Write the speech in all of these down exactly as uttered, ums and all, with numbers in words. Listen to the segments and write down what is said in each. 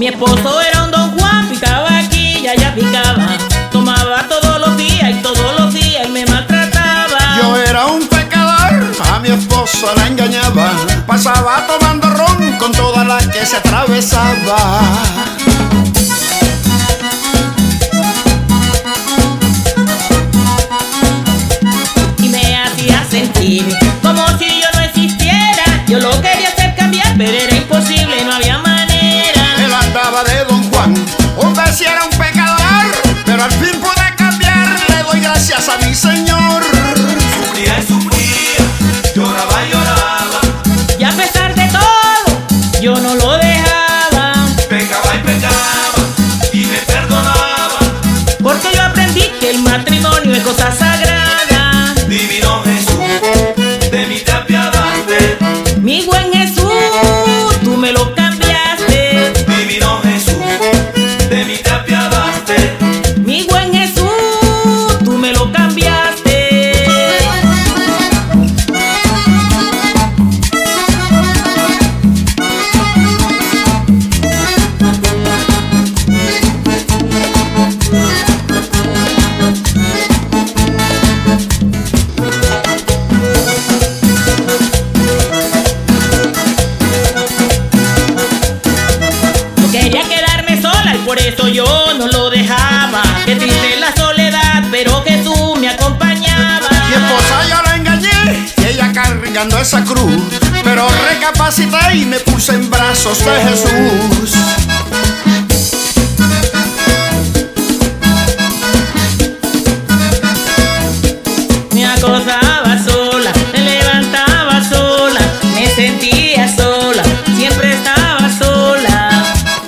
Mi esposo era un Don Juan, picaba aquí y allá picaba. Tomaba todos los días y todos los días él me maltrataba. Yo era un pecador, a mi esposa la engañaba. Pasaba tomando ron con todas las que se atravesaba. Y me hacía sentir como si yo no existiera. Yo lo quería hacer cambiar, pero era imposible, no había manera. Él andaba de Don Juan, un vez era un pecador, pero al fin pude cambiar, le doy gracias a mi Señor. Sufría y sufría, lloraba y lloraba. Y a pesar de todo, yo no lo dejaba. Pecaba y pecaba y me perdonaba. Porque yo aprendí que el matrimonio es cosa sagrada. Divino Jesús, de mí te apiadaste. Mi buen Jesús, tú me lo cambiaste. Divino Jesús, de mí te apiadaste. Mi buen Jesús, tú me lo cambiaste. No quería quedarme sola y por eso yo no lo dejaba. Qué triste la soledad, pero Jesús me acompañaba. Mi esposa yo la engañé y ella cargando esa cruz, pero recapacité y me puse en brazos de Jesús. Me acostaba sola, me levantaba sola, me sentía sola, siempre estaba sola.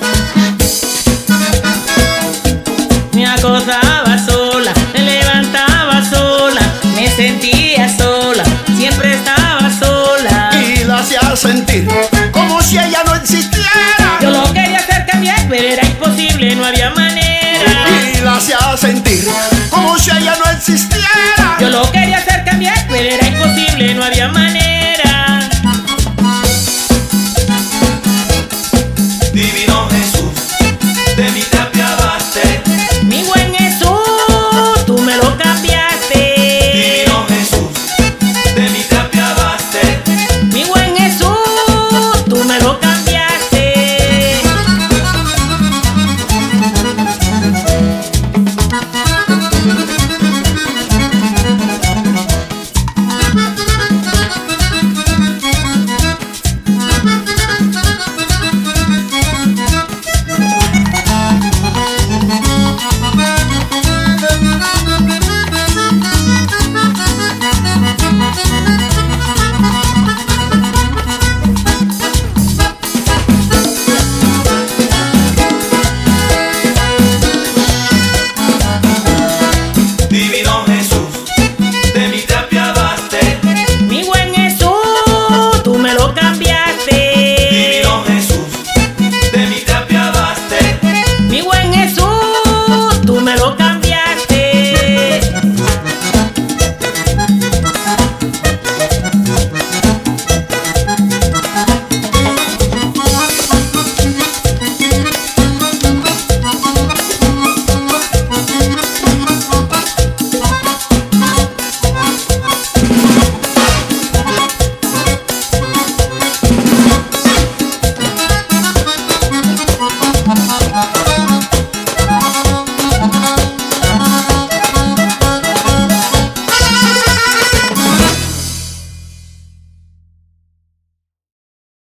Me acostaba sola, me levantaba sola, me sentía sola, siempre estaba sola. Y la hacía sentir como si ella no existiera. Yo lo quería hacer cambiar, pero era imposible, no había manera. Y la hacía sentir como si ella no existiera. Yo lo quería hacer cambiar, pero era imposible, no había manera.